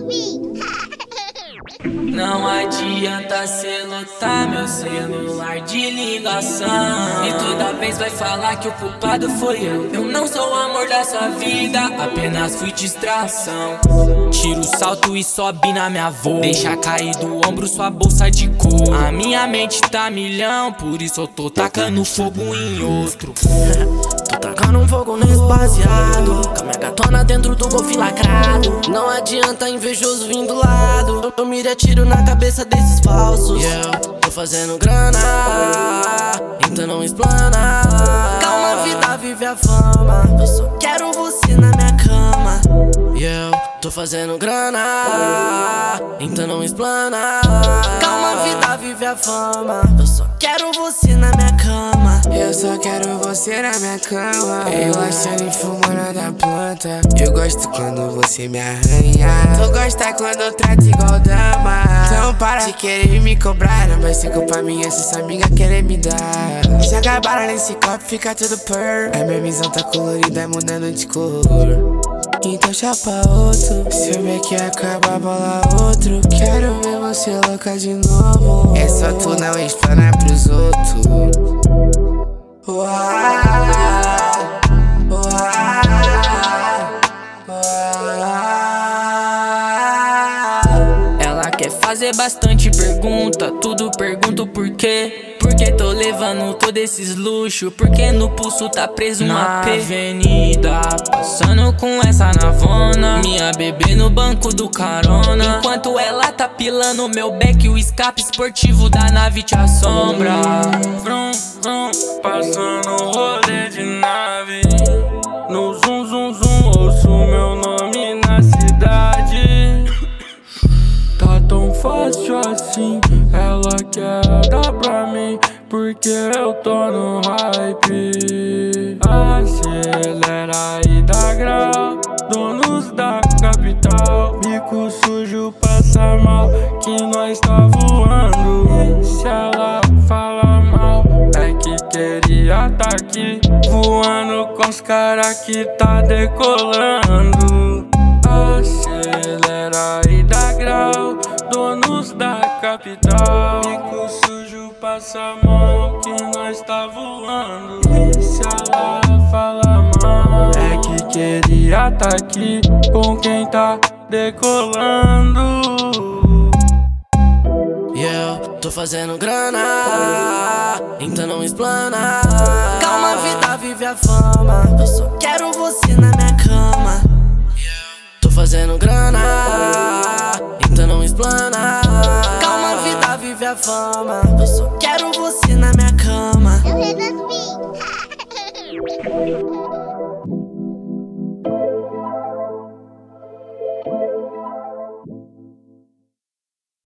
Não adianta cê lotar meu celular de ligação, e toda vez vai falar que o culpado foi eu. Eu não sou o amor da sua vida, apenas fui distração. Tira o salto e sobe na minha voz, deixa cair do ombro sua bolsa de couro. A minha mente tá milhão, por isso eu tô tacando fogo em outro. Tô tacando um fogo nesse baseado, com a minha gatona dentro do golfe lacrado. Não adianta invejoso vindo do lado, eu miro e atiro na cabeça desses falsos. Tô fazendo grana, então não explana. Calma, vida, vive a fama, eu só quero você na minha cama. Tô fazendo grana, então não explana. Calma, vida, vive a fama, eu só quero você na minha cama. Eu só quero você na minha cama, relaxando e fumando da planta. Eu gosto quando você me arranha, tu gosta quando eu trato igual dama. Então para de querer me cobrar, não vai ser culpa minha se sua amiga querer me dar. Se acabaram nesse copo fica tudo pur, a minha visão tá colorida mudando de cor. Então chapa outro, se eu ver que acaba, bola outro. Quero ver você louca de novo, é só tu não explanar pros outros. Ela quer fazer bastante pergunta, tudo pergunto por quê. Porque tô levando todos esses luxos, porque no pulso tá preso uma avenida. Passando com essa navona, minha bebê no banco do carona, enquanto ela tá pilando meu beck, o escape esportivo da nave te assombra. Vrum, vrum, passando rolê de nave, no zum, zum, zum, ouço meu nome na cidade. Tá tão fácil assim, ela quer dar pra mim, porque eu tô no hype. Acelera e dá grau, donos da capital. Bico sujo passa mal, que nós tá voando. E se ela fala mal, é que queria tá aqui, voando com os cara que tá decolando. Acelera e dá grau, donos da capital. Bico sujo passa mal, que nós tá voando. E se ela fala mal, é que queria tá aqui com quem tá decolando. Tô fazendo grana, então não explana. Calma, vida, vive a fama, eu só quero você na minha cama. Tô fazendo grana, então não explana. Calma, vida, vive a fama, eu só